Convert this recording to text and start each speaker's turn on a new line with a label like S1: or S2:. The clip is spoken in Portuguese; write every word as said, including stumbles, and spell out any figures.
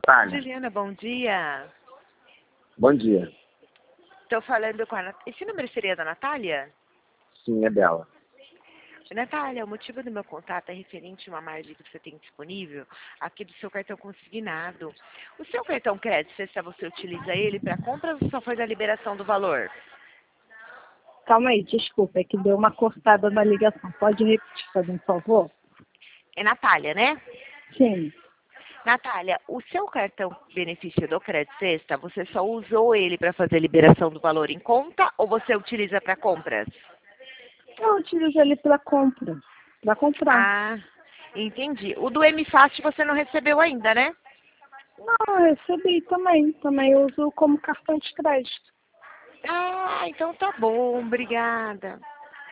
S1: Natália.
S2: Juliana, bom dia.
S1: Bom dia.
S2: Estou falando com a Nat... Esse número seria da Natália?
S1: Sim, é dela.
S2: Natália, o motivo do meu contato é referente a uma margem que você tem disponível aqui do seu cartão consignado. O seu cartão crédito, se você utiliza ele para compras ou só foi da liberação do valor?
S3: Calma aí, desculpa, é que deu uma cortada na ligação. Pode repetir, por favor?
S2: É Natália, né?
S3: Sim.
S2: Natália, o seu cartão benefício do Crédito Sexta, você só usou ele para fazer liberação do valor em conta ou você utiliza para compras?
S3: Eu utilizo ele para compra. Para comprar.
S2: Ah, entendi. O do M Fast você não recebeu ainda, né?
S3: Não, eu recebi também. Também uso como cartão de crédito.
S2: Ah, então tá bom, obrigada.